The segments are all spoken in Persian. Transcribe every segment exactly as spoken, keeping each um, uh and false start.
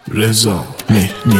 رضا مهنی.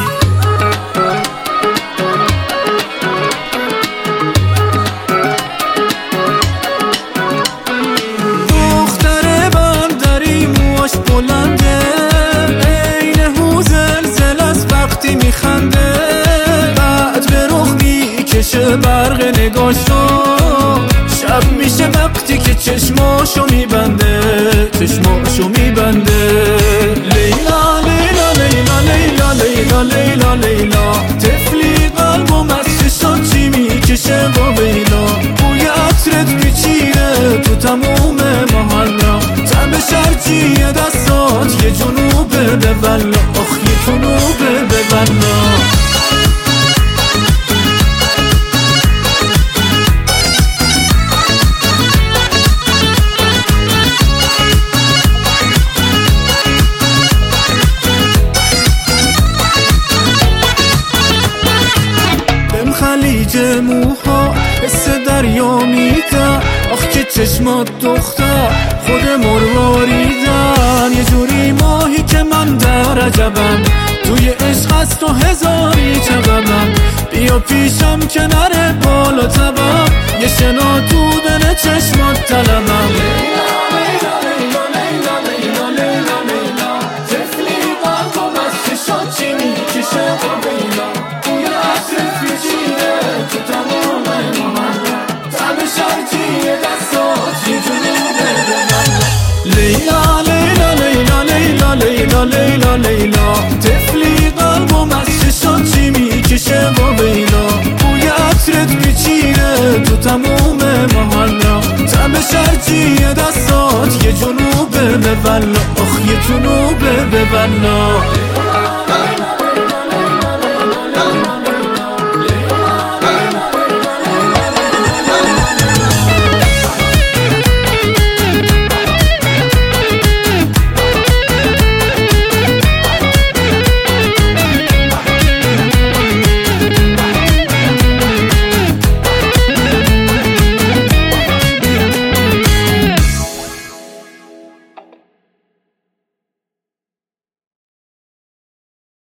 دختر بندری موش بلنده، عین هو زلزل از وقتی میخنده، بعد به رخ میکشه برق نگاشو، شب میشه وقتی که چشماشو میبنده، چشماشو میبنده. لیلا لیلا لیلا لیلا لیلا لیلا لیلا، طفلی قلبم از چشات چی میکشه با بیلا، بوی عطرت پیچیده تو تموم محلا، تب شرجی دستات یه جنوبه به بلا، آخ یه جنوبه به بلا. خلیج موها حس دریا میدن، آخ که چشمات دختر خود مرواریدن، یه جوری ماهی که من در عجبم، توی عشق از تو هزاری چقبم، بیا پیشم که نره بالا تبم، یه شنا تو دل چشمات طلبم. لیلا لیلا لیلا لیلا لیلا لیلا لیلا، طفلی قلبم از چشات چی میکشه با بیلا، بوی عطرت پیچیده تو تموم محلا، تب شرجی دستات یه جنوبه به بلا، آخ یه جنوبه به بلا.